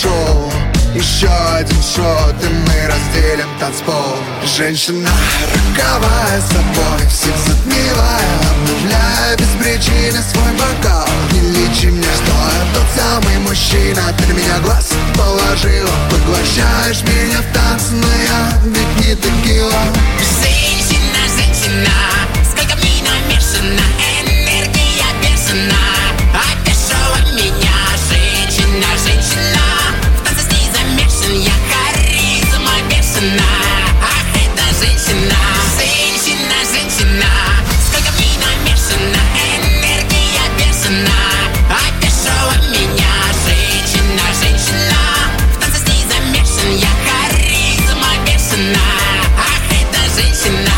пошел. Еще один шот, и мы разделим танцпол. Женщина, роковая собой, всех затмевая, обновляя без причины свой бокал. Не лечи мне, что я тот самый мужчина. Ты на меня глаз положила, поглощаешь меня в танце, но я ведь не текила. Женщина, женщина, сколько в ней намешано, энергия бешена, опешила меня. Женщина, женщина, в танце с ней замешан я, харизма бешена. Ах, это женщина. Женщина, женщина, сколько в ней намешано, энергия бешена, опешила меня. Женщина, женщина, в танце с ней замешан я, харизма бешена. Ах, это женщина.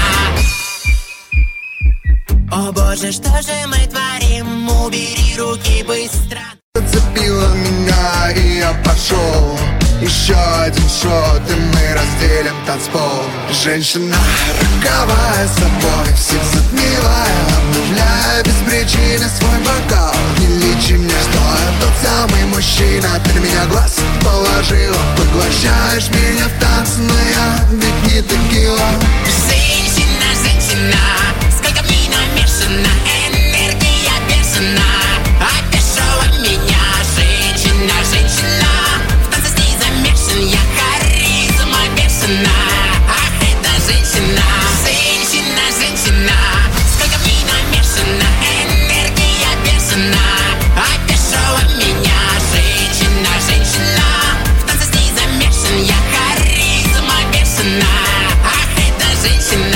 О боже, что же мы творим? Убери руки быстро. Зацепила меня, и я пошел. Еще один шот, и мы разделим танцпол. Женщина, роковая собой, всех затмевая, обновляя без причины свой бокал. Не лечи мне, что я тот самый мужчина. Ты на меня глаз положила, поглощаешь меня в танце, но я ведь не текила. Женщина, женщина, сколько в ней намешано, энергия бешена, опешила меня. Женщина, женщина, в танце с ней замешан я, харизма бешена. Ах, это женщина. Женщина, женщина, сколько в ней намешано, энергия бешена, опешила меня. Женщина, женщина, в танце с ней замешан я, харизма бешена. Ах, это женщина.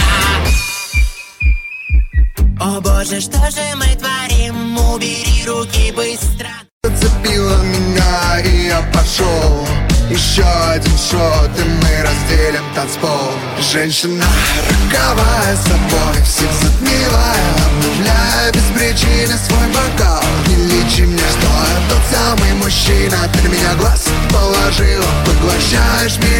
О боже, что же мы творим? Убери руки быстро. Зацепила меня, и я пошел. Еще один шот, и мы разделим танцпол. Женщина, роковая собой, всех затмевая, обновляя без причины свой бокал. Не лечи мне, что я тот самый мужчина. Ты на меня глаз положила, поглощаешь меня